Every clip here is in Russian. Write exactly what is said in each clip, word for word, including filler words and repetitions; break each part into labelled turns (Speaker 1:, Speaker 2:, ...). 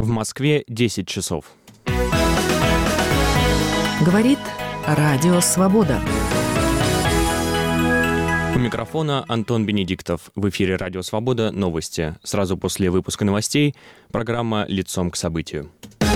Speaker 1: В Москве десять часов.
Speaker 2: Говорит Радио Свобода.
Speaker 1: У микрофона Антон Бенедиктов. В эфире Радио Свобода. Новости. Сразу после выпуска новостей программа «Лицом к событию».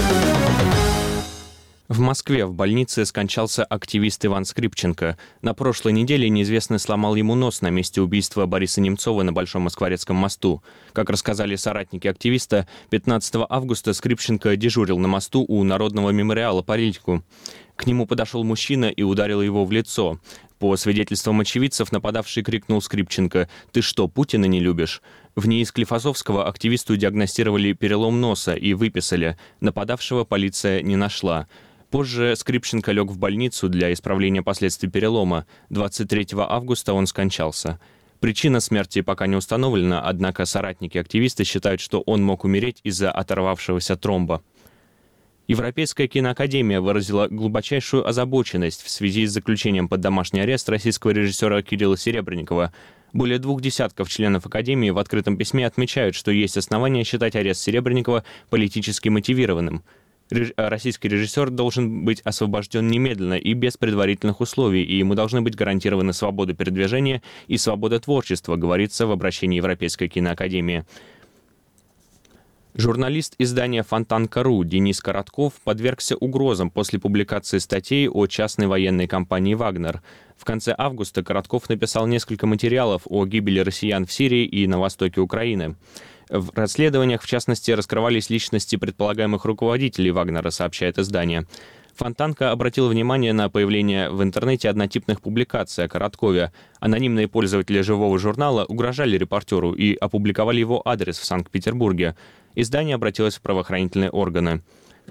Speaker 1: В Москве в больнице скончался активист Иван Скрипченко. На прошлой неделе неизвестный сломал ему нос на месте убийства Бориса Немцова на Большом Москворецком мосту. Как рассказали соратники активиста, пятнадцатого августа Скрипченко дежурил на мосту у Народного мемориала политику. К нему подошел мужчина и ударил его в лицо. По свидетельствам очевидцев, нападавший крикнул Скрипченко: «Ты что, Путина не любишь?». В НИИ Склифосовского активисту диагностировали перелом носа и выписали. Нападавшего полиция не нашла. Позже Скрипченко лег в больницу для исправления последствий перелома. двадцать третьего августа он скончался. Причина смерти пока не установлена, однако соратники активиста считают, что он мог умереть из-за оторвавшегося тромба. Европейская киноакадемия выразила глубочайшую озабоченность в связи с заключением под домашний арест российского режиссера Кирилла Серебренникова. Более двух десятков членов Академии в открытом письме отмечают, что есть основания считать арест Серебренникова политически мотивированным. Российский режиссер должен быть освобожден немедленно и без предварительных условий, и ему должны быть гарантированы свобода передвижения и свобода творчества, говорится в обращении Европейской киноакадемии. Журналист издания «Фонтанка точка ру» Денис Коротков подвергся угрозам после публикации статей о частной военной компании «Вагнер». В конце августа Коротков написал несколько материалов о гибели россиян в Сирии и на востоке Украины. В расследованиях, в частности, раскрывались личности предполагаемых руководителей «Вагнера», сообщает издание. «Фонтанка» обратил внимание на появление в интернете однотипных публикаций о Короткове. Анонимные пользователи живого журнала угрожали репортеру и опубликовали его адрес в Санкт-Петербурге. Издание обратилось в правоохранительные органы.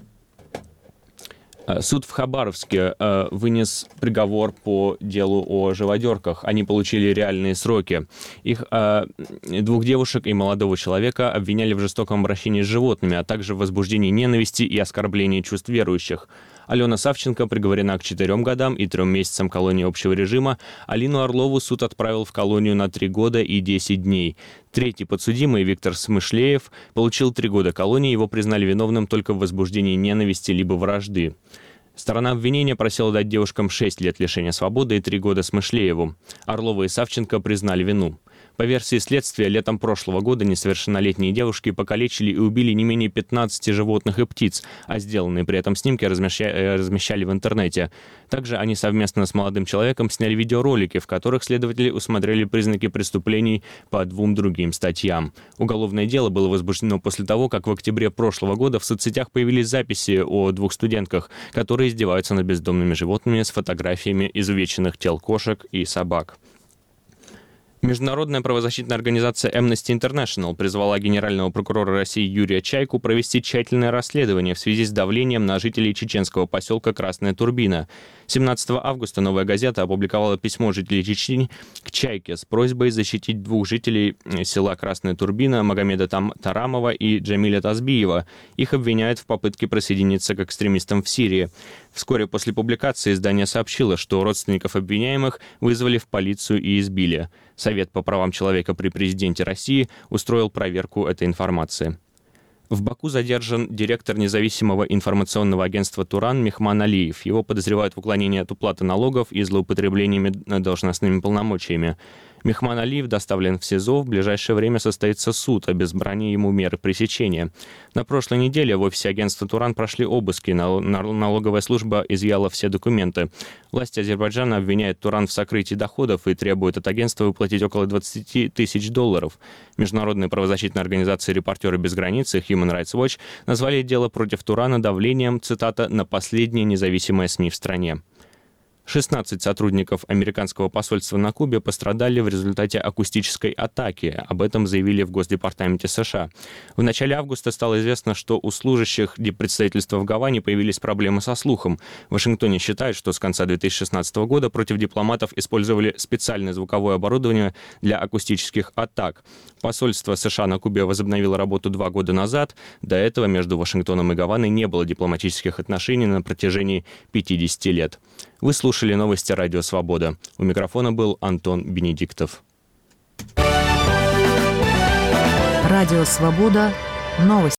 Speaker 1: Суд в Хабаровске э, вынес приговор по делу о живодерках. Они получили реальные сроки. Их э, двух девушек и молодого человека обвиняли в жестоком обращении с животными, а также в возбуждении ненависти и оскорблении чувств верующих. Алена Савченко приговорена к четырем годам и трем месяцам колонии общего режима. Алину Орлову суд отправил в колонию на три года и десять дней. Третий подсудимый, Виктор Смышлеев, получил три года колонии. Его признали виновным только в возбуждении ненависти либо вражды. Сторона обвинения просила дать девушкам шесть лет лишения свободы и три года Смышлееву. Орлова и Савченко признали вину. По версии следствия, летом прошлого года несовершеннолетние девушки покалечили и убили не менее пятнадцати животных и птиц, а сделанные при этом снимки размещали, размещали в интернете. Также они совместно с молодым человеком сняли видеоролики, в которых следователи усмотрели признаки преступлений по двум другим статьям. Уголовное дело было возбуждено после того, как в октябре прошлого года в соцсетях появились записи о двух студентках, которые издеваются над бездомными животными с фотографиями изувеченных тел кошек и собак. Международная правозащитная организация Amnesty International призвала генерального прокурора России Юрия Чайку провести тщательное расследование в связи с давлением на жителей чеченского поселка Красная Турбина. семнадцатого августа «Новая газета» опубликовала письмо жителей Чечни к Чайке с просьбой защитить двух жителей села Красная Турбина Магомеда Тарамова и Джамиля Тазбиева. Их обвиняют в попытке присоединиться к экстремистам в Сирии. Вскоре после публикации издание сообщило, что родственников обвиняемых вызвали в полицию и избили. Совет по правам человека при президенте России устроил проверку этой информации. В Баку задержан директор независимого информационного агентства «Туран» Мехман Алиев. Его подозревают в уклонении от уплаты налогов и злоупотреблениями должностными полномочиями. Мехман Алиев доставлен в СИЗО. В ближайшее время состоится суд об избрании ему меры пресечения. На прошлой неделе в офисе агентства «Туран» прошли обыски. Налоговая служба изъяла все документы. Власти Азербайджана обвиняют «Туран» в сокрытии доходов и требуют от агентства выплатить около двадцати тысяч долларов. Международные правозащитные организации «Репортеры без границ» и Human Rights Watch назвали дело против «Турана» давлением, цитата, «на последние независимые СМИ в стране». шестнадцать сотрудников американского посольства на Кубе пострадали в результате акустической атаки. Об этом заявили в Госдепартаменте США. В начале августа стало известно, что у служащих диппредставительства в Гаване появились проблемы со слухом. В Вашингтоне считают, что с конца две тысячи шестнадцатого года против дипломатов использовали специальное звуковое оборудование для акустических атак. Посольство США на Кубе возобновило работу два года назад. До этого между Вашингтоном и Гаваной не было дипломатических отношений на протяжении пятидесяти лет. Вы слушали новости Радио Свобода. У микрофона был Антон Бенедиктов.
Speaker 2: Радио Свобода. Новости.